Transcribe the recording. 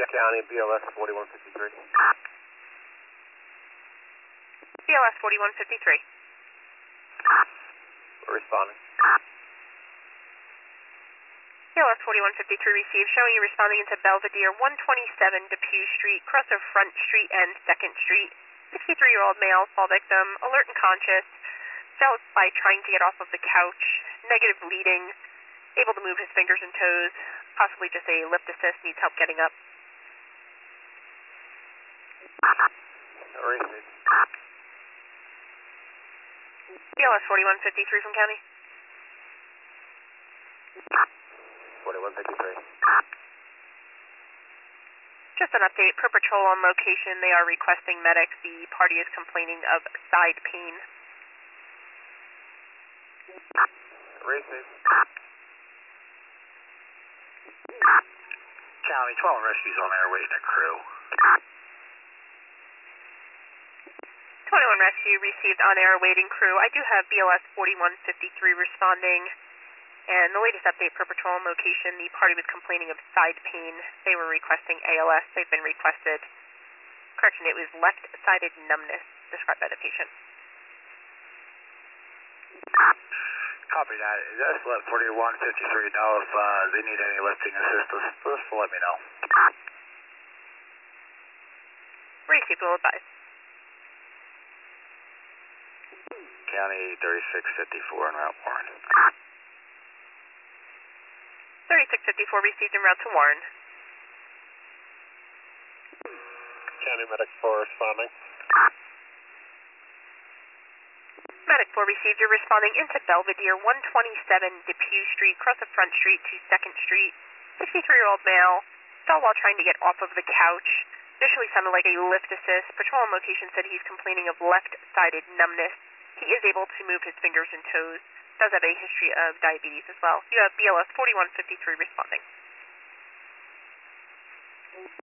County, BLS 4153. BLS 4153. We're responding. BLS 4153 received, showing you responding into Belvedere, 127 Depew Street, cross of Front Street and 2nd Street. 63-year-old male, fall victim, alert and conscious, fell by trying to get off of the couch, negative bleeding, able to move his fingers and toes, possibly just a lift assist, needs help getting up. Received. BLS 4153 from County. 4153. Just an update, per patrol on location, they are requesting medics. The party is complaining of side pain. Received. County, 12 rescues on there waiting a crew. 21 rescue received on air waiting crew. I do have BLS 4153 responding. And the latest update per patrol on location, the party was complaining of side pain. They were requesting ALS. They've been requested. Correction, it was left-sided numbness described by the patient. Copy that. Just let 4153 know if they need any lifting assistance. Just let me know. Received, will advise. County 3654 en route Warren. 3654 received en route to Warren. County Medic 4 responding. Medic 4 received, you're responding into Belvedere, 127 Depew Street, cross of Front Street to 2nd Street. 63-year-old male, fell while trying to get off of the couch. Initially sounded like a lift assist. Patrol on location said he's complaining of left-sided numbness. He is able to move his fingers and toes. Does have a history of diabetes as well. You have BLS 4153 responding.